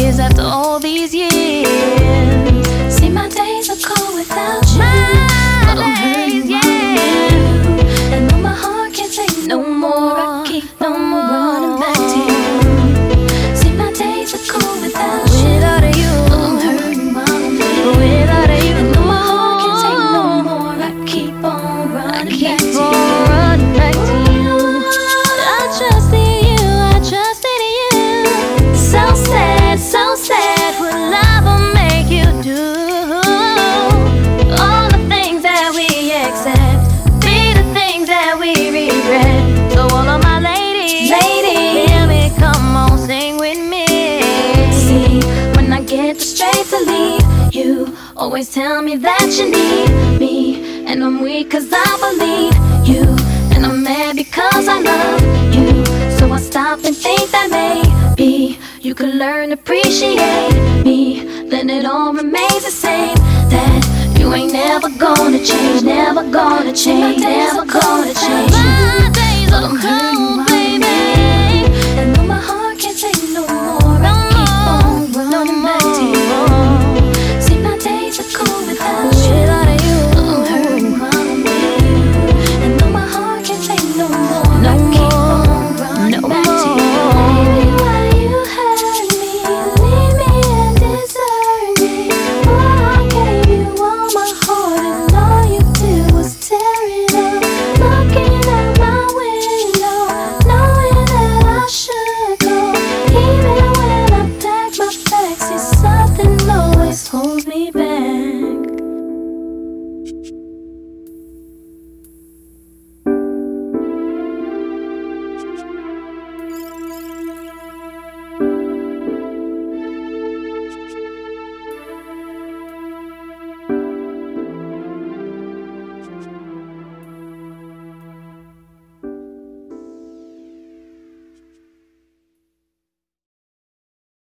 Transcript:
tears after all these years. See, my days are cold without you, but I'm hurting yeah. And though my heart can't take no more, I keep on running back to you. See, my days are cold without you, but I'm hurting without you. And though my heart can't take no more, I keep on running back to you. I trusted you, I trusted you. So sad, what love will make you do. All the things that we accept be the things that we regret. So all of my ladies, hear me, come on, sing with me. See, when I get the strength to leave, you always tell me that you need me. And I'm weak cause I believe you, and I'm mad because I love you. So I stop and think that maybe you could learn to appreciate me. Then it all remains the same, that you ain't never gonna change, never gonna change, never gonna change. My days are cold.